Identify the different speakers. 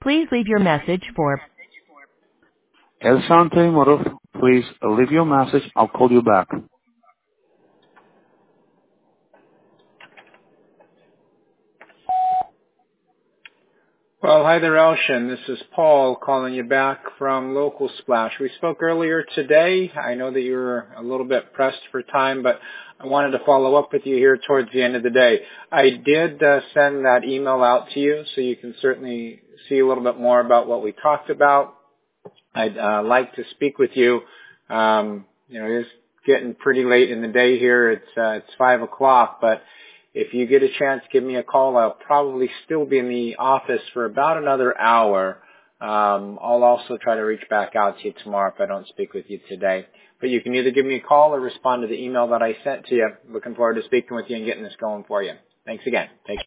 Speaker 1: Please leave your message for
Speaker 2: El Sante Moro, please leave your message. I'll call you back.
Speaker 3: Well, hi there, Elshin. This is Paul calling you back from Local Splash. We spoke earlier today. I know that you were a little bit pressed for time, but I wanted to follow up with you here towards the end of the day. I did send that email out to you, so you can certainly see a little bit more about what we talked about. I'd like to speak with you. It is getting pretty late in the day here. It's 5 o'clock, but if you get a chance, give me a call. I'll probably still be in the office for about another hour. I'll also try to reach back out to you tomorrow if I don't speak with you today. But you can either give me a call or respond to the email that I sent to you. Looking forward to speaking with you and getting this going for you. Thanks again. Take care.